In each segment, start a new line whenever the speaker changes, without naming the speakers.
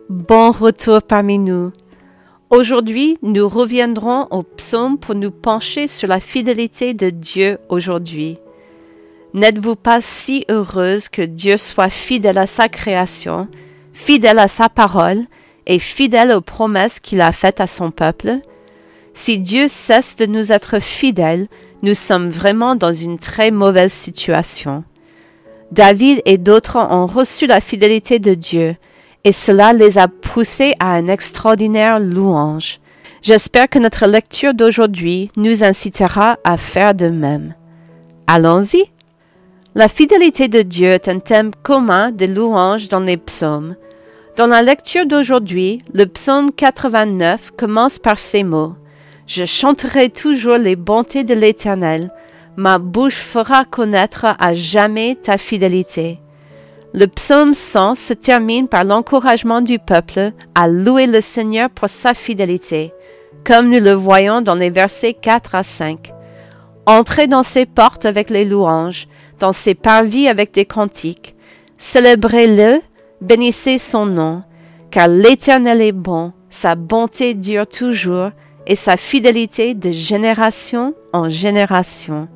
Bon retour parmi nous. Aujourd'hui, nous reviendrons au psaume pour nous pencher sur la fidélité de Dieu aujourd'hui. N'êtes-vous pas si heureuse que Dieu soit fidèle à sa création, fidèle à sa parole et fidèle aux promesses qu'il a faites à son peuple? Si Dieu cesse de nous être fidèle, nous sommes vraiment dans une très mauvaise situation. David et d'autres ont reçu la fidélité de Dieu, et cela les a poussés à une extraordinaire louange. J'espère que notre lecture d'aujourd'hui nous incitera à faire de même. Allons-y! La fidélité de Dieu est un thème commun des louanges dans les psaumes. Dans la lecture d'aujourd'hui, le psaume 89 commence par ces mots. « Je chanterai toujours les bontés de l'Éternel. Ma bouche fera connaître à jamais ta fidélité. » Le psaume 100 se termine par l'encouragement du peuple à louer le Seigneur pour sa fidélité, comme nous le voyons dans les versets 4 à 5. Entrez dans ses portes avec les louanges, dans ses parvis avec des cantiques. Célébrez-le, bénissez son nom, car l'Éternel est bon, sa bonté dure toujours, et sa fidélité de génération en génération.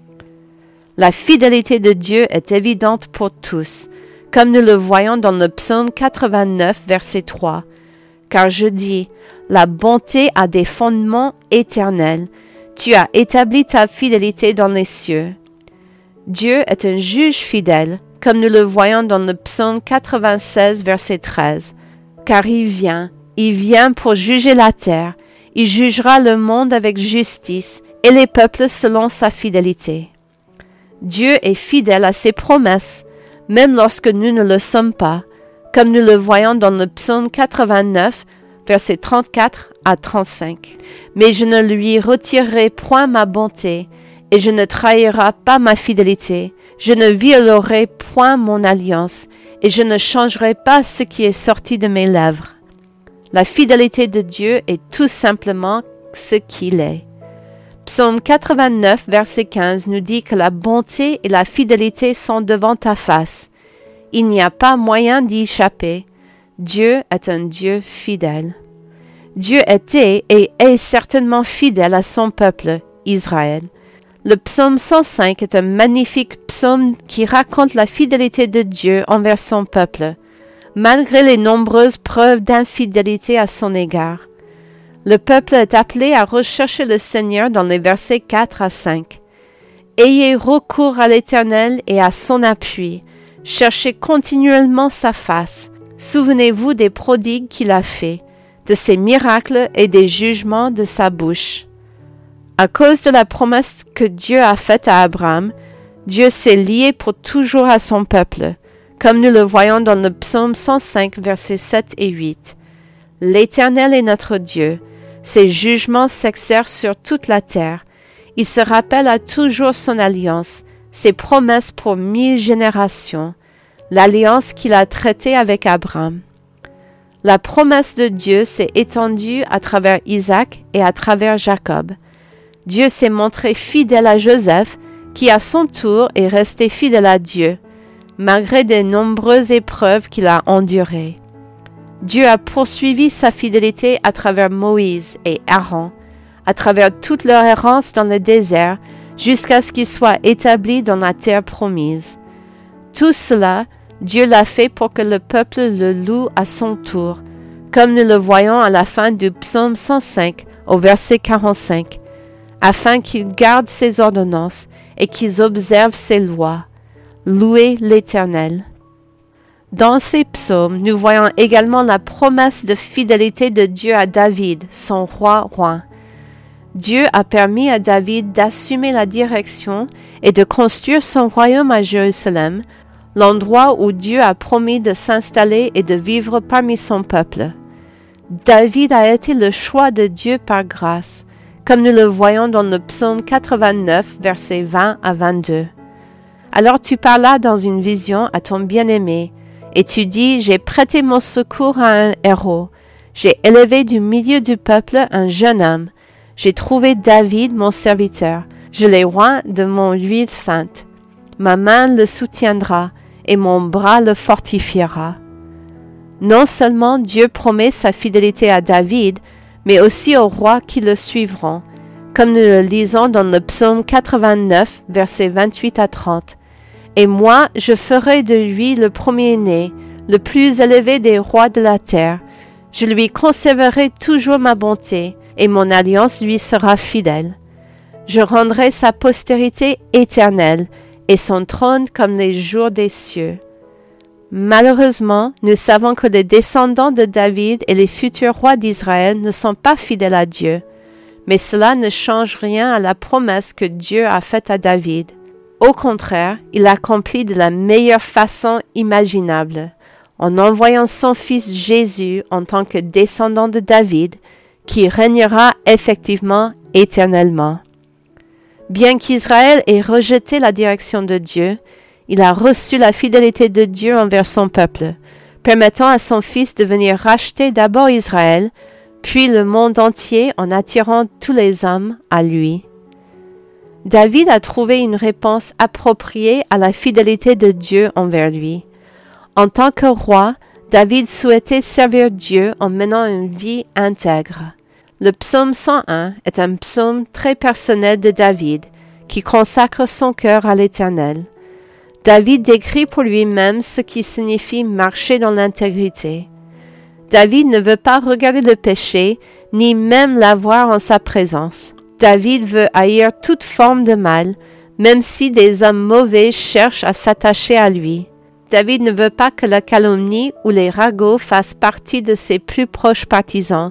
La fidélité de Dieu est évidente pour tous, comme nous le voyons dans le psaume 89, verset 3. Car je dis, la bonté a des fondements éternels. Tu as établi ta fidélité dans les cieux. Dieu est un juge fidèle, comme nous le voyons dans le psaume 96, verset 13. Car il vient pour juger la terre. Il jugera le monde avec justice et les peuples selon sa fidélité. Dieu est fidèle à ses promesses, même lorsque nous ne le sommes pas, comme nous le voyons dans le psaume 89, versets 34 à 35. Mais je ne lui retirerai point ma bonté, et je ne trahirai pas ma fidélité. Je ne violerai point mon alliance, et je ne changerai pas ce qui est sorti de mes lèvres. La fidélité de Dieu est tout simplement ce qu'il est. Psaume 89, verset 15 nous dit que la bonté et la fidélité sont devant ta face. Il n'y a pas moyen d'y échapper. Dieu est un Dieu fidèle. Dieu était et est certainement fidèle à son peuple, Israël. Le psaume 105 est un magnifique psaume qui raconte la fidélité de Dieu envers son peuple, malgré les nombreuses preuves d'infidélité à son égard. Le peuple est appelé à rechercher le Seigneur dans les versets 4 à 5. Ayez recours à l'Éternel et à son appui. Cherchez continuellement sa face. Souvenez-vous des prodigues qu'il a faits, de ses miracles et des jugements de sa bouche. À cause de la promesse que Dieu a faite à Abraham, Dieu s'est lié pour toujours à son peuple, comme nous le voyons dans le psaume 105, versets 7 et 8. L'Éternel est notre Dieu. Ses jugements s'exercent sur toute la terre. Il se rappelle à toujours son alliance, ses promesses pour 1000 générations, l'alliance qu'il a traitée avec Abraham. La promesse de Dieu s'est étendue à travers Isaac et à travers Jacob. Dieu s'est montré fidèle à Joseph, qui à son tour est resté fidèle à Dieu, malgré de nombreuses épreuves qu'il a endurées. Dieu a poursuivi sa fidélité à travers Moïse et Aaron, à travers toute leur errance dans le désert, jusqu'à ce qu'ils soient établis dans la terre promise. Tout cela, Dieu l'a fait pour que le peuple le loue à son tour, comme nous le voyons à la fin du psaume 105 au verset 45, afin qu'ils gardent ses ordonnances et qu'ils observent ses lois. Louez l'Éternel. Dans ces psaumes, nous voyons également la promesse de fidélité de Dieu à David, son roi. Dieu a permis à David d'assumer la direction et de construire son royaume à Jérusalem, l'endroit où Dieu a promis de s'installer et de vivre parmi son peuple. David a été le choix de Dieu par grâce, comme nous le voyons dans le psaume 89, versets 20 à 22. Alors tu parlas dans une vision à ton bien-aimé, et tu dis, j'ai prêté mon secours à un héros. J'ai élevé du milieu du peuple un jeune homme. J'ai trouvé David, mon serviteur. Je l'ai oint de mon huile sainte. Ma main le soutiendra et mon bras le fortifiera. Non seulement Dieu promet sa fidélité à David, mais aussi aux rois qui le suivront, comme nous le lisons dans le psaume 89, versets 28 à 30. « Et moi, je ferai de lui le premier-né, le plus élevé des rois de la terre. Je lui conserverai toujours ma bonté, et mon alliance lui sera fidèle. Je rendrai sa postérité éternelle, et son trône comme les jours des cieux. » Malheureusement, nous savons que les descendants de David et les futurs rois d'Israël ne sont pas fidèles à Dieu, mais cela ne change rien à la promesse que Dieu a faite à David. Au contraire, il l'accomplit de la meilleure façon imaginable, en envoyant son fils Jésus en tant que descendant de David, qui régnera effectivement éternellement. Bien qu'Israël ait rejeté la direction de Dieu, il a reçu la fidélité de Dieu envers son peuple, permettant à son Fils de venir racheter d'abord Israël, puis le monde entier en attirant tous les hommes à lui. David a trouvé une réponse appropriée à la fidélité de Dieu envers lui. En tant que roi, David souhaitait servir Dieu en menant une vie intègre. Le psaume 101 est un psaume très personnel de David, qui consacre son cœur à l'Éternel. David décrit pour lui-même ce qui signifie marcher dans l'intégrité. David ne veut pas regarder le péché, ni même l'avoir en sa présence. David veut haïr toute forme de mal, même si des hommes mauvais cherchent à s'attacher à lui. David ne veut pas que la calomnie ou les ragots fassent partie de ses plus proches partisans.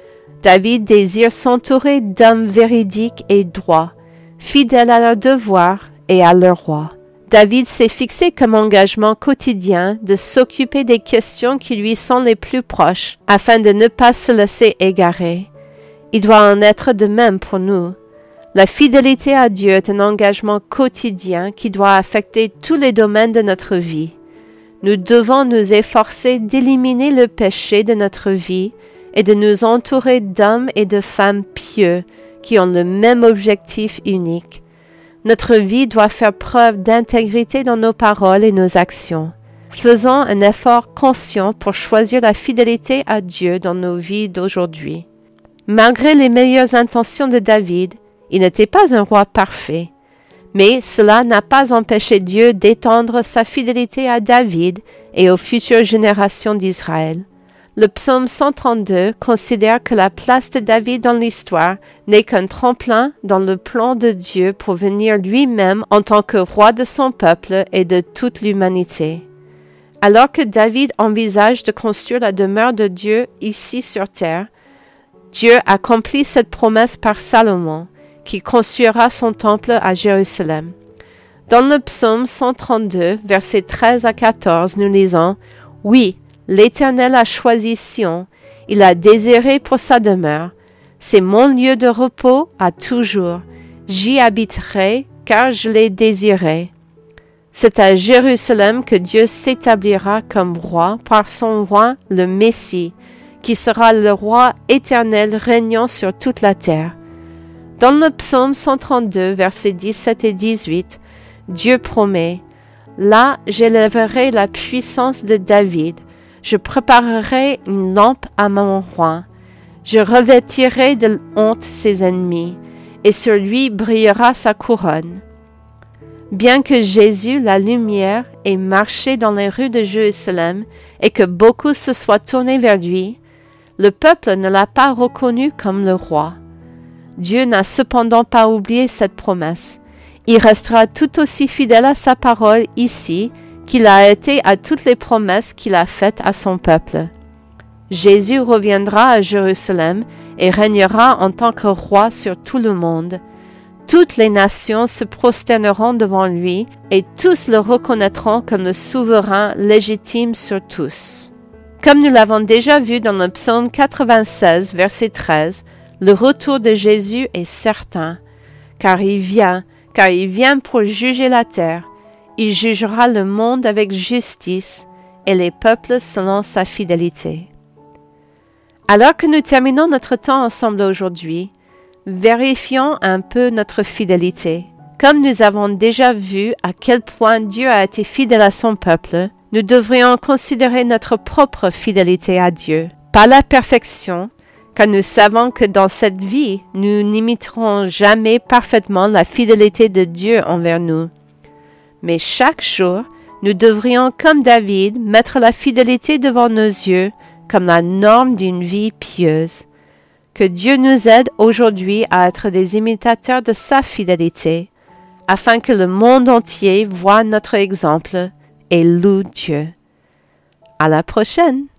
David désire s'entourer d'hommes véridiques et droits, fidèles à leurs devoirs et à leur roi. David s'est fixé comme engagement quotidien de s'occuper des questions qui lui sont les plus proches, afin de ne pas se laisser égarer. Il doit en être de même pour nous. La fidélité à Dieu est un engagement quotidien qui doit affecter tous les domaines de notre vie. Nous devons nous efforcer d'éliminer le péché de notre vie et de nous entourer d'hommes et de femmes pieux qui ont le même objectif unique. Notre vie doit faire preuve d'intégrité dans nos paroles et nos actions. Faisons un effort conscient pour choisir la fidélité à Dieu dans nos vies d'aujourd'hui. Malgré les meilleures intentions de David, il n'était pas un roi parfait. Mais cela n'a pas empêché Dieu d'étendre sa fidélité à David et aux futures générations d'Israël. Le psaume 132 considère que la place de David dans l'histoire n'est qu'un tremplin dans le plan de Dieu pour venir lui-même en tant que roi de son peuple et de toute l'humanité. Alors que David envisage de construire la demeure de Dieu ici sur terre, Dieu accomplit cette promesse par Salomon, qui construira son temple à Jérusalem. Dans le psaume 132, versets 13 à 14, nous lisons « Oui, l'Éternel a choisi Sion, il a désiré pour sa demeure. C'est mon lieu de repos à toujours. J'y habiterai, car je l'ai désiré. » C'est à Jérusalem que Dieu s'établira comme roi par son roi, le Messie, qui sera le roi éternel régnant sur toute la terre. Dans le psaume 132, versets 17 et 18, Dieu promet « Là, j'élèverai la puissance de David. Je préparerai une lampe à mon roi. Je revêtirai de honte ses ennemis, et sur lui brillera sa couronne. » Bien que Jésus, la lumière, ait marché dans les rues de Jérusalem et que beaucoup se soient tournés vers lui, le peuple ne l'a pas reconnu comme le roi. Dieu n'a cependant pas oublié cette promesse. Il restera tout aussi fidèle à sa parole ici qu'il a été à toutes les promesses qu'il a faites à son peuple. Jésus reviendra à Jérusalem et régnera en tant que roi sur tout le monde. Toutes les nations se prosterneront devant lui et tous le reconnaîtront comme le souverain légitime sur tous. Comme nous l'avons déjà vu dans le psaume 96, verset 13, le retour de Jésus est certain, car il vient pour juger la terre. Il jugera le monde avec justice et les peuples selon sa fidélité. Alors que nous terminons notre temps ensemble aujourd'hui, vérifions un peu notre fidélité. Comme nous avons déjà vu à quel point Dieu a été fidèle à son peuple, nous devrions considérer notre propre fidélité à Dieu, pas la perfection, car nous savons que dans cette vie, nous n'imiterons jamais parfaitement la fidélité de Dieu envers nous. Mais chaque jour, nous devrions, comme David, mettre la fidélité devant nos yeux comme la norme d'une vie pieuse. Que Dieu nous aide aujourd'hui à être des imitateurs de sa fidélité, afin que le monde entier voie notre exemple et loue Dieu. À la prochaine!